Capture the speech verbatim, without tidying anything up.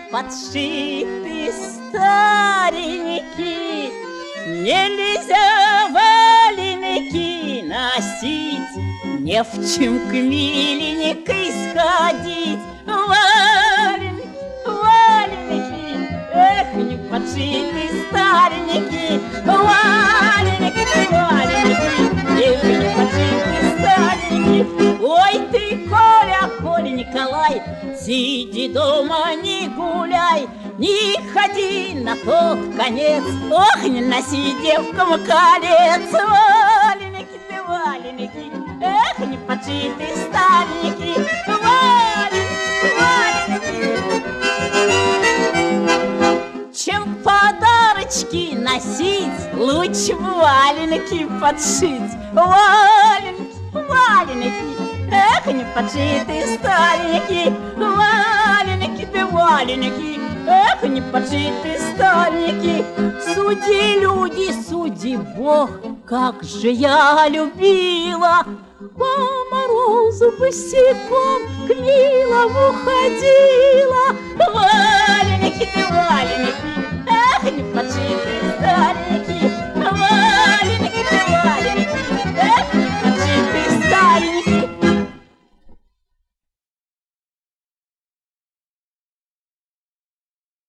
подшиты старенькие. Нельзя валенки носить, не в чем к миленькой сходить. Валенки, валенки, эх, не подшиты старенькие. Валенки, валенки, эх, не подшиты старенькие. Ой ты, Коля, Коля, Николай, сиди дома, не гуляй, не ходи на тот конец, ох, не носи девкам колец. Валеники ты, валеники, эх, не подшиты старенькие. Валеники, валеники. Чем подарочки носить, лучше валенки подшить. Валенки, валеники, эх, не подшиты старенькие. Валеники ты, валеники, эх, не подшиты старенькие. Суди, люди, суди, Бог, как же я любила по морозу босиком к Нилову ходила. Валеники ты, валеники,